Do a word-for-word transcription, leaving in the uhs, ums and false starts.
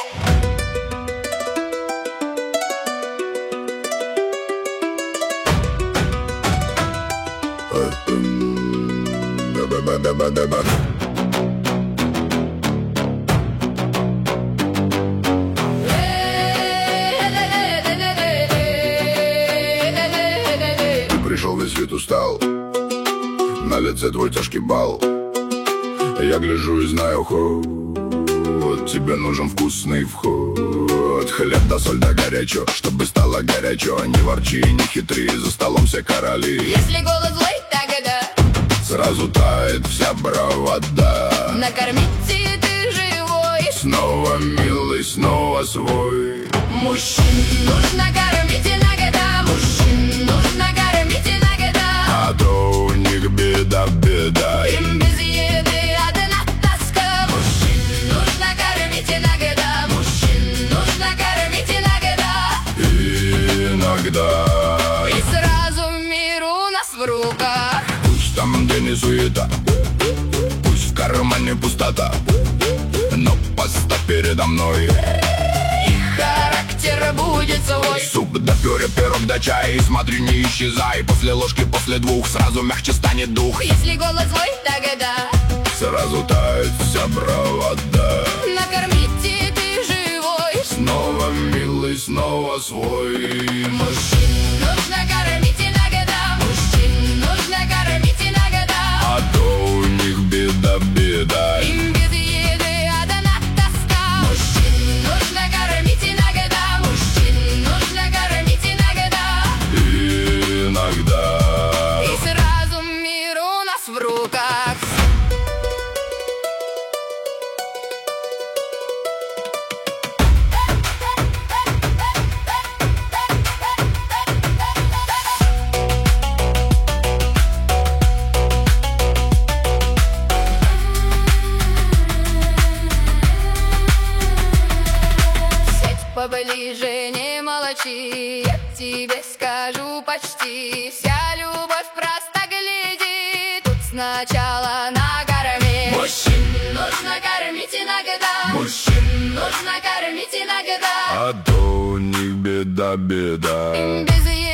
Ты пришел, весь вид устал, на лице твой тяжкий бал. Я гляжу и знаю ход, тебе нужен вкусный вход. Хлеб да соль да горячо, чтобы стало горячо. Не ворчи, не хитри, за столом все короли. Если голод злой, тогда сразу тает вся бравада. накормите, ты живой. Снова милый, снова свой. Мужчин нужно кормить иногда, мужчин нужно кормить иногда. А то у них беда, беда. Им без еды одна тоска. Мужчин нужно кормить иногда, мужчин нужно кормить иногда. Иногда. И сразу мир у нас в руках. Пусть там где не суета, пусть в кармане пустота, но поставь передо мной. Характер будет свой. Суп да пюре, пирог да чай. Смотри, не исчезай. После ложки, после двух сразу мягче станет дух. Если голод злой, тогда сразу тает вся бравада. накормите, ты живой. Снова милый, снова свой. Мужчин нужно кормить иногда, мужчин нужно кормить иногда. А то у них беда, беда. Им без еды одна тоска. Мужчин нужно кормить иногда, мужчин нужно кормить иногда. Иногда. И сразу мир у нас в руках. Поближе не молчи, я тебе скажу почти. Вся любовь просто гляди, тут сначала накорми. Мужчин нужно кормить иногда, мужчин нужно кормить иногда. А то у них беда, беда. Им без еды